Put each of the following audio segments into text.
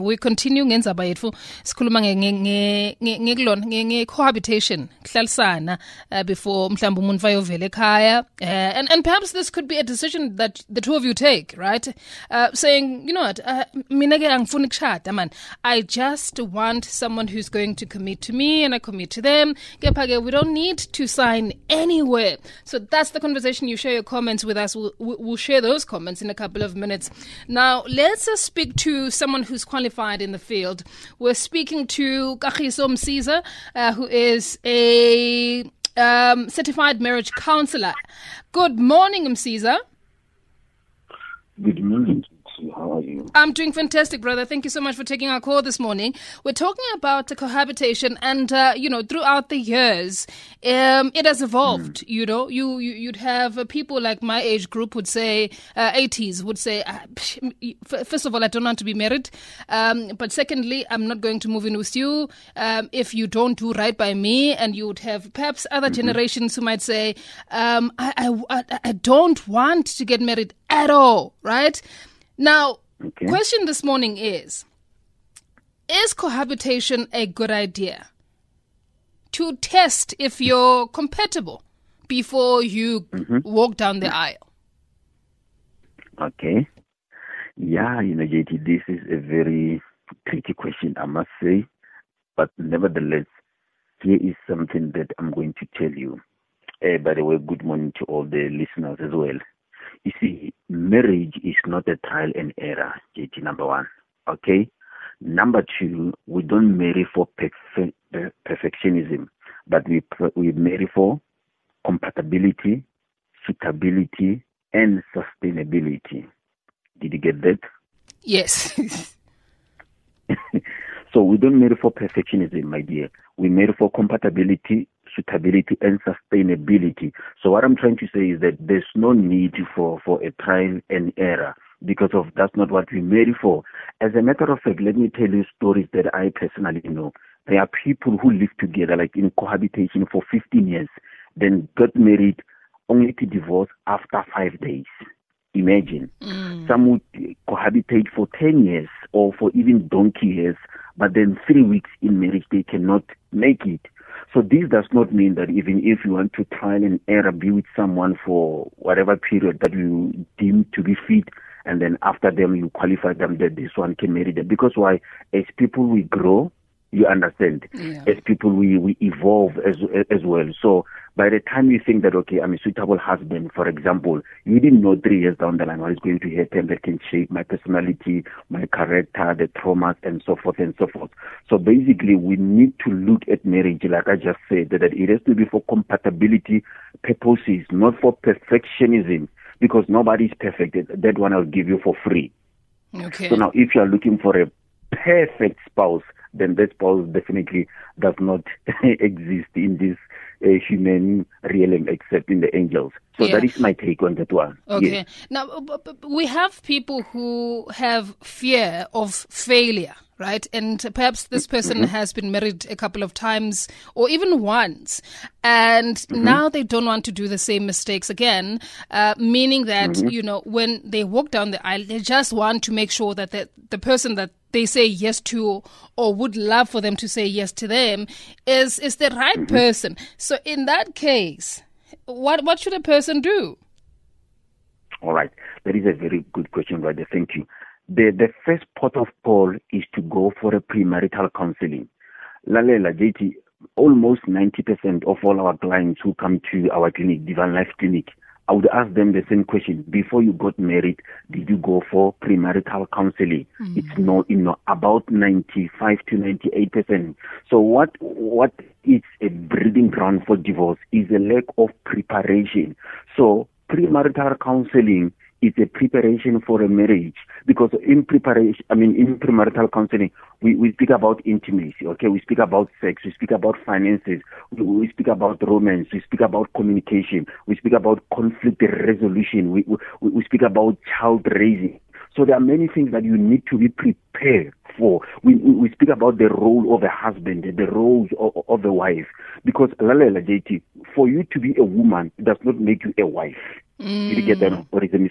We continue ngendzaba yetfu sikhuluma nge-cohabitation kuhlalisana before mhlawumbe umuntu ayovela ekhaya, and perhaps this could be a decision that the two of you take, right? Saying, you know what, mina ke angifuni kushada man, I just want someone who's going to commit to me and I commit to them. Kepha ke we don't need to sign anywhere. So that's the conversation. You share your comments with us. We'll share those comments in a couple of minutes. Now let's speak to someone who's qualified in the field. We're speaking to Kagiso Msiza, who is a certified marriage counselor. Good morning, Msiza. Good morning. How are you? I'm doing fantastic, brother. Thank you so much for taking our call this morning. We're talking about cohabitation, and throughout the years, it has evolved. You know, you'd have people like my age group would say, 80s would say, first of all, I don't want to be married, but secondly, I'm not going to move in with you if you don't do right by me. And you would have perhaps other generations who might say, I don't want to get married at all, right? Now, question this morning is cohabitation a good idea to test if you're compatible before you walk down the aisle? Okay. Yeah, JT, this is a very tricky question, I must say. But nevertheless, here is something that I'm going to tell you. By the way, good morning to all the listeners as well. You see, marriage is not a trial and error, JT, number one. Okay? Number two, we don't marry for perfectionism, but we marry for compatibility, suitability, and sustainability. Did you get that? Yes. So we don't marry for perfectionism, my dear. We marry for compatibility, suitability, and sustainability. So what I'm trying to say is that there's no need for a trial and error, because of that's not what we marry for. As a matter of fact, let me tell you stories that I personally know. There are people who live together, like in cohabitation for 15 years, then got married only to divorce after 5 days. Imagine. Some would cohabitate for 10 years or for even donkey years, but then 3 weeks in marriage, they cannot make it. So this does not mean that even if you want to trial and error, be with someone for whatever period that you deem to be fit, and then after them you qualify them that this one can marry them. Because why? As people we grow, you understand. Yeah. As people we evolve as well. So by the time you think that, okay, I'm a suitable husband, for example, you didn't know 3 years down the line what is going to happen that can shape my personality, my character, the traumas, and so forth and so forth. So basically, we need to look at marriage, like I just said, that it has to be for compatibility purposes, not for perfectionism, because nobody is perfect. That one I'll give you for free. Okay. So now, if you are looking for a perfect spouse, then that spouse definitely does not exist in this human realm except in the angels. So that is my take on that one. Okay. Yes. Now, we have people who have fear of failure, right? And perhaps this person has been married a couple of times or even once, and now they don't want to do the same mistakes again, meaning that, when they walk down the aisle, they just want to make sure that the person that they say yes to or would love for them to say yes to them is the right person. So in that case, what should a person do? All right. That is a very good question, Radha. Thank you. The first port of call is to go for a premarital counseling. Lalela, JT, almost 90% of all our clients who come to our clinic, Divine Life Clinic, I would ask them the same question. Before you got married, did you go for premarital counseling? It's about 95 to 98%. So what is a breeding ground for divorce is a lack of preparation. So premarital counseling is a preparation for a marriage, because in premarital counseling, we speak about intimacy, okay? We speak about sex, we speak about finances, we speak about romance, we speak about communication, we speak about conflict resolution, we speak about child raising. So there are many things that you need to be prepared for. We speak about the role of a husband, the role of a wife, because Lalela JT, for you to be a woman does not make you a wife. Did you get that? Or is a miscall?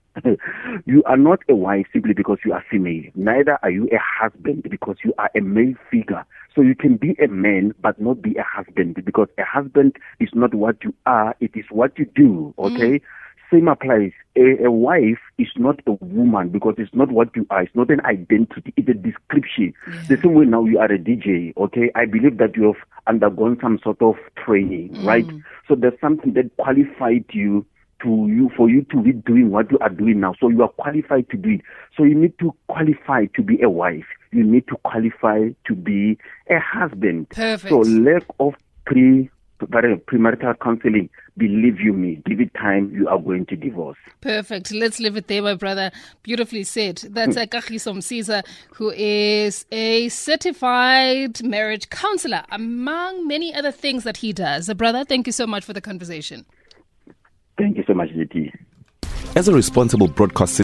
You are not a wife simply because you are female. Neither are you a husband because you are a male figure. So you can be a man but not be a husband, because a husband is not what you are, it is what you do, okay? Same applies. A wife is not a woman because it's not what you are. It's not an identity. It's a description. Yeah. The same way now you are a DJ, okay? I believe that you have undergone some sort of training, right? So there's something that qualified you for you to be doing what you are doing now. So you are qualified to do it. So you need to qualify to be a wife. You need to qualify to be a husband. Perfect. So lack of premarital counseling, believe you me, give it time, you are going to divorce. Perfect. Let's leave it there, my brother. Beautifully said. That's Kagiso Msiza, who is a certified marriage counselor, among many other things that he does. Brother, thank you so much for the conversation. Thank you so much, JT. As a responsible broadcast